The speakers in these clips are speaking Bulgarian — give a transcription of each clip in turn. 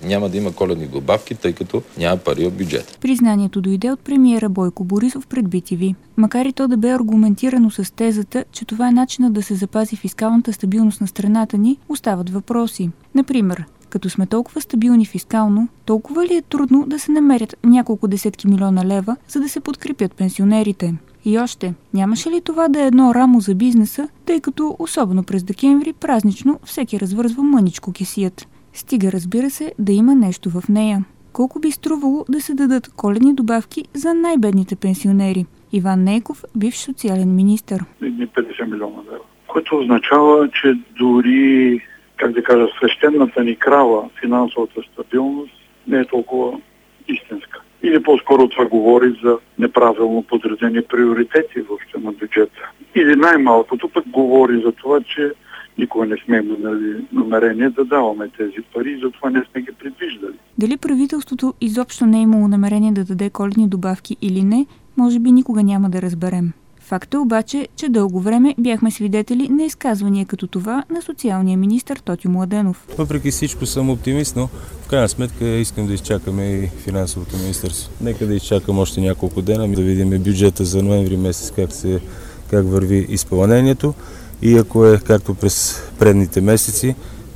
няма да има коледни добавки, тъй като няма пари от бюджета. Признанието дойде от премиера Бойко Борисов пред BTV. Макар и то да бе аргументирано с тезата, че това е начинът да се запази фискалната стабилност на страната ни, остават въпроси. Например, като сме толкова стабилни фискално, толкова ли е трудно да се намерят няколко десетки милиона лева, за да се подкрепят пенсионерите? И още, нямаше ли това да е едно рамо за бизнеса, тъй като особено през декември празнично всеки развързва мъничко кесият? Стига, разбира се, да има нещо в нея. Колко би струвало да се дадат коледни добавки за най-бедните пенсионери? Иван Нейков, бивш социален министър. 50 милиона лева. Което означава, че дори, свещената ни крава, финансовата стабилност, не е толкова истинска. Или по-скоро това говори за неправилно подредени приоритети въобще на бюджета. Или най-малкото пък говори за това, че никога не сме имали намерение да даваме тези пари и затова не сме ги предвиждали. Дали правителството изобщо не е имало намерение да даде коледни добавки или не, може би никога няма да разберем. Факт е обаче, че дълго време бяхме свидетели на изказвания като това на социалния министър Тотю Младенов. Въпреки всичко съм оптимист, но в крайна сметка искам да изчакаме и финансовото министерство. Нека да изчакам още няколко дена, да видим бюджета за ноември месец как върви изпълнението и ако е както през предните месеци,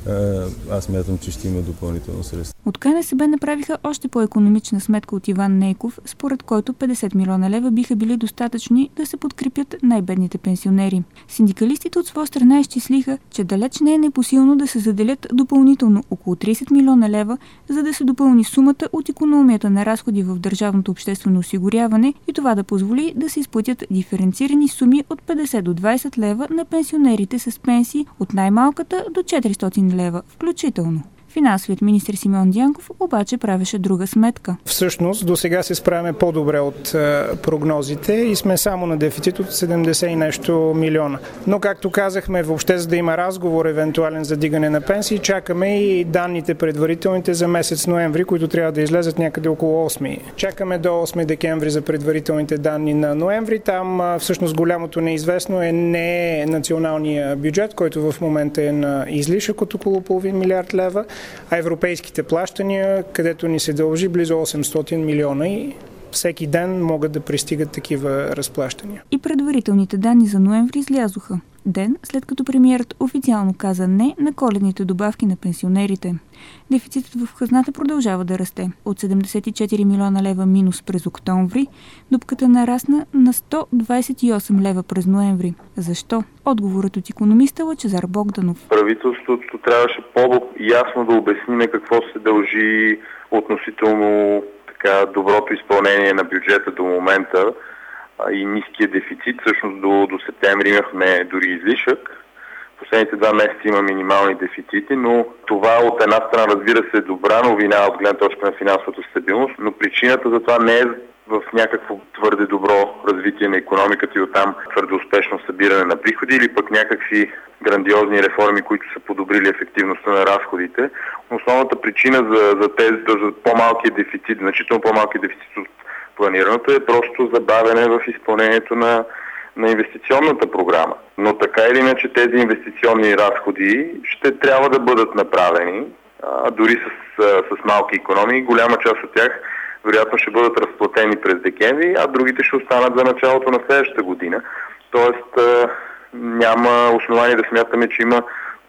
аз мятам, че ще има допълнително средства. От КНСБ направиха още по-економична сметка от Иван Нейков, според който 50 милиона лева биха били достатъчни да се подкрепят най-бедните пенсионери. Синдикалистите от своя страна изчислиха, че далеч не е непосилно да се заделят допълнително около 30 милиона лева, за да се допълни сумата от икономията на разходи в държавното обществено осигуряване и това да позволи да се изплатят диференцирани суми от 50 до 20 лева на пенсионерите с пенсии от най-малката до 400 лева включително. Финансовият министър Симеон Дянков обаче правеше друга сметка. Всъщност, до сега се справяме по-добре от прогнозите и сме само на дефицит от 70 и нещо милиона. Но, както казахме, въобще за да има разговор евентуален за дигане на пенсии, чакаме и данните предварителните за месец ноември, които трябва да излезат някъде около 8. Чакаме до 8 декември за предварителните данни на ноември. Там всъщност голямото неизвестно е не националния бюджет, който в момента е на излишък от около половин милиард лева, а европейските плащания, където ни се дължи близо 800 милиона и всеки ден могат да пристигат такива разплащания. И предварителните данни за ноември излязоха. Ден след като премиерът официално каза не на коледните добавки на пенсионерите. Дефицитът в хазната продължава да расте. От 74 милиона лева минус през октомври, дупката нарасна на 128 лева през ноември. Защо? Отговорът от икономиста Лъчезар Богданов. Правителството трябваше по-ясно да обясни на какво се дължи относително доброто изпълнение на бюджета до момента и ниския дефицит. Всъщност до септември имахме дори излишък. Последните 2 месеца има минимални дефицити, но това от една страна, разбира се, е добра новина от гледна точка на финансовата стабилност, но причината за това не е в някакво твърде добро развитие на икономиката и оттам твърде успешно събиране на приходи или пък някакви грандиозни реформи, които са подобрили ефективността на разходите. Основната причина за по-малкия дефицит, значително по-малкия дефицит от планираното е просто забавяне в изпълнението на инвестиционната програма. Но така или иначе тези инвестиционни разходи ще трябва да бъдат направени, дори с малки икономии. Голяма част от тях вероятно ще бъдат разплатени през декември, а другите ще останат за началото на следващата година. Тоест няма основание да смятаме, че има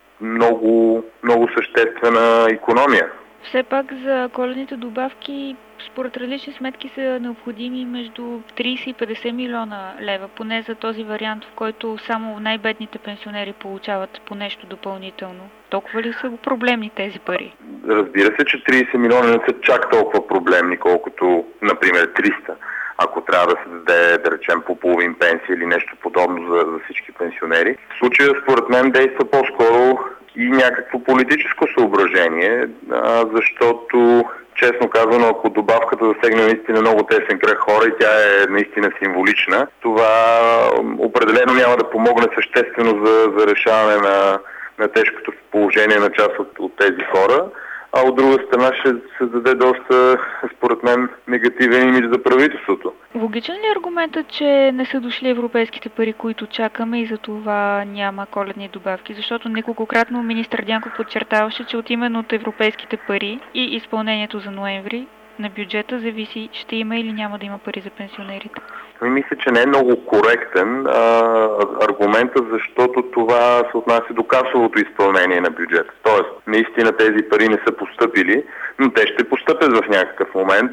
много, много съществена икономия. Все пак за коледните добавки според различни сметки са необходими между 30 и 50 милиона лева, поне за този вариант, в който само най-бедните пенсионери получават по нещо допълнително. Толкова ли са проблемни тези пари? Разбира се, че 30 милиона не са чак толкова проблемни, колкото, например, 300. Ако трябва да се даде, да речем, по половин пенсия или нещо подобно за всички пенсионери. В случая, според мен, действа по-скоро и някакво политическо съображение, защото, честно казано, ако добавката засегне наистина много тесен кръг хора и тя е наистина символична, това определено няма да помогне съществено за решаване на тежкото положение на част от тези хора. а от друга страна ще се даде доста, според мен, негативен имидж за правителството. Логичен ли е аргументът, че не са дошли европейските пари, които чакаме и за това няма коледни добавки? Защото неколкократно министър Дянков подчертаваше, че от именно от европейските пари и изпълнението за ноември на бюджета зависи ще има или няма да има пари за пенсионерите. Мисля, че не е много коректен аргумента, защото това се отнася до касовото изпълнение на бюджета. Тоест, наистина тези пари не са постъпили, но те ще постъпят в някакъв момент.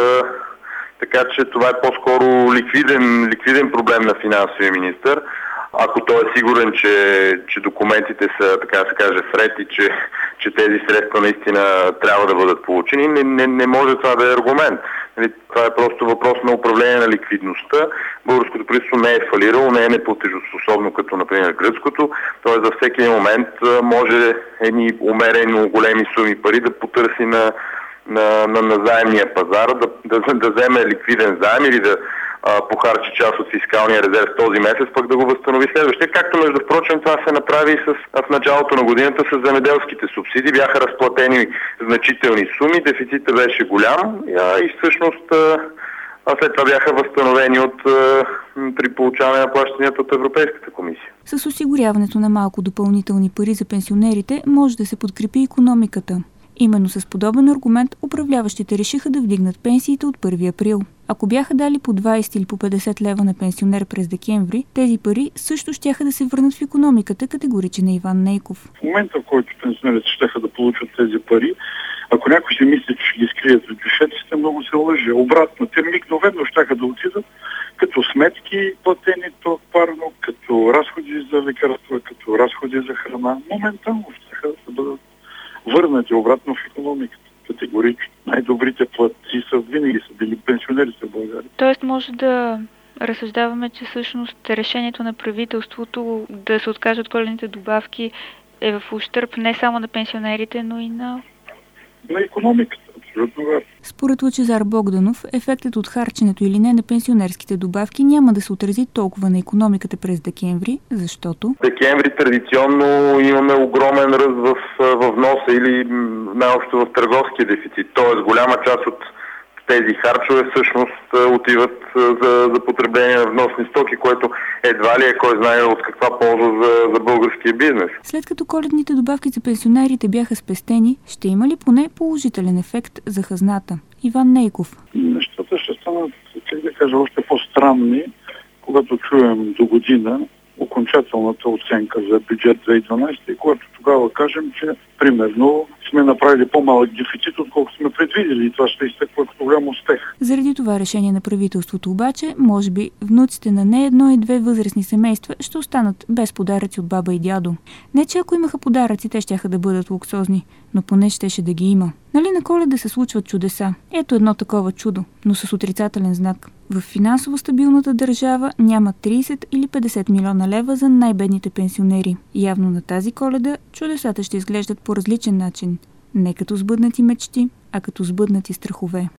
Така че това е по-скоро ликвиден проблем на финансовия министър. Ако той е сигурен, че документите са, така да се каже, вред и че тези средства наистина трябва да бъдат получени, не може това да е аргумент. Това е просто въпрос на управление на ликвидността. Българското правителство не е фалирало, не е неплатежоспособно, като например гръцкото. Т.е. за всеки момент може едни умерено големи суми пари да потърси на заемния пазар, да вземе ликвиден заем или да похарчи част от фискалния резерв този месец, пък да го възстанови следващия. Както между прочим това се направи в началото на годината с земеделските субсидии. Бяха разплатени значителни суми, дефицитът беше голям и всъщност след това бяха възстановени при получаване на плащанията от Европейската комисия. С осигуряването на малко допълнителни пари за пенсионерите може да се подкрепи икономиката. Именно с подобен аргумент управляващите решиха да вдигнат пенсиите от 1 април. Ако бяха дали по 20 или по 50 лева на пенсионер през декември, тези пари също щяха да се върнат в икономиката, категоричен е Иван Нейков. В момента, в който пенсионерите щяха да получат тези пари, ако някой си мисли, че ще ги скрият в бюджетите, много се лъже. Обратно, те мигновено щяха да отидат като сметки платени то парно, като разходи за лекарства, като разходи за храна. Моментално щяха да бъдат върнати обратно в икономиката. Категорично. Най-добрите платци винаги са били пенсионерите в България. Тоест може да разсъждаваме, че всъщност решението на правителството да се откаже от коледните добавки е в ущърб не само на пенсионерите, но и на икономиката. Абсолютно верно. Според Лъчезар Богданов, ефектът от харченето или не на пенсионерските добавки няма да се отрази толкова на икономиката през декември, защото декември традиционно имаме огромен ръст в вноса или най-общо в търговския дефицит. Тоест голяма част от тези харчове всъщност отиват за потребление на вносни стоки, което едва ли е кой знае от каква полза за българския бизнес. След като коледните добавки за пенсионерите бяха спестени, ще има ли поне положителен ефект за хазната? Иван Нейков. Нещата ще станат, как да кажа, още по-странни, когато чуем до година окончателната оценка за бюджет 2012 и когато тогава кажем, че примерно сме направили по-малък дефицит, отколкото сме предвидели и това ще изтъква като голям успех. Заради това решение на правителството обаче, може би внуците на не едно и две възрастни семейства ще останат без подаръци от баба и дядо. Не, че ако имаха подаръци, те щяха да бъдат луксозни, но поне щеше да ги има. Нали на Коледа се случват чудеса? Ето едно такова чудо, но с отрицателен знак. В финансово стабилната държава няма 30 или 50 милиона лева за най-бедните пенсионери. Явно на тази Коледа чудесата ще изглеждат по различен начин. Не като сбъднати мечти, а като сбъднати страхове.